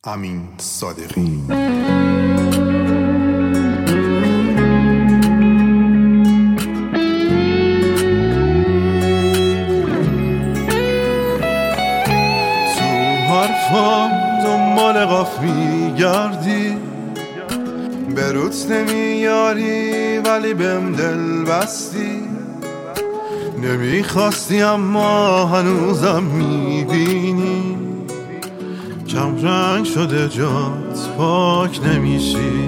امین صادقی. حرفام دنبال قاف میگردی، به روت نمیاری ولی بهم دل بستی. نمیخواستی اما هنوزم میبینی، کم رنگ شده جات پاک نمیشی.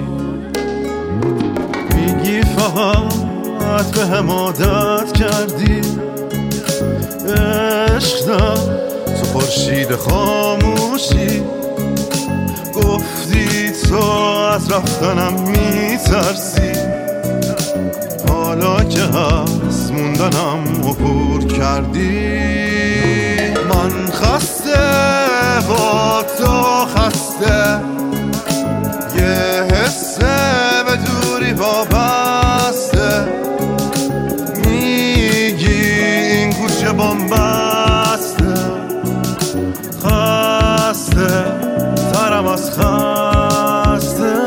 میگی فقط به هم عادت کردی، عشقم تو خورشید خاموشی. گفتی تو از رفتنم میترسی، حالا که هست موندنم عبور کردی. من خسته با تو خسته، یه حسه به دوری وابسته. میگی این کوچه بن‌بسته، خسته ترم از خسته.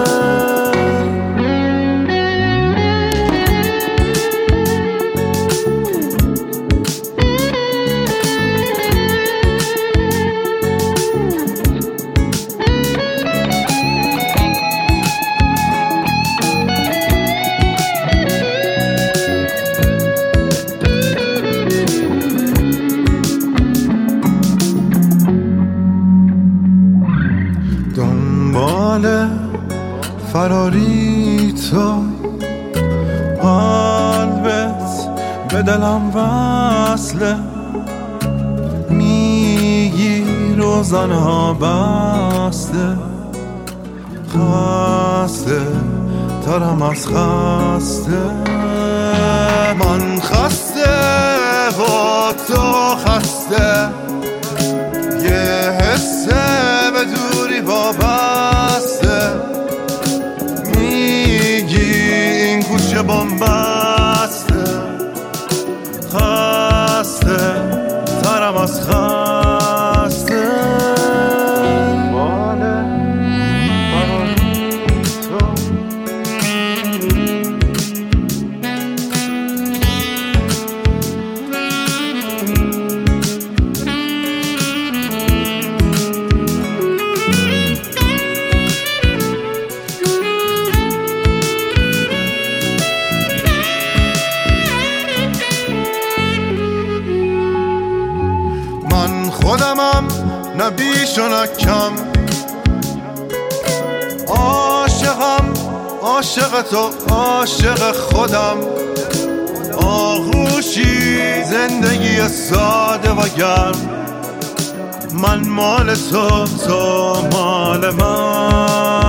دنبال فراری تو، قلبت به دلم وصله. میگی روزنها بسته، خسته ترم از خسته. من خسته با تو خسته، یه حسه به دوری وابسته. میگی این کوچه بن‌بسته، خسته ترم از خسته. خودمم نه بیش و نه کم، عاشقم عاشق تو عاشق خودم. آغوشی زندگی ساده و گرم، من مال تو تو مال من.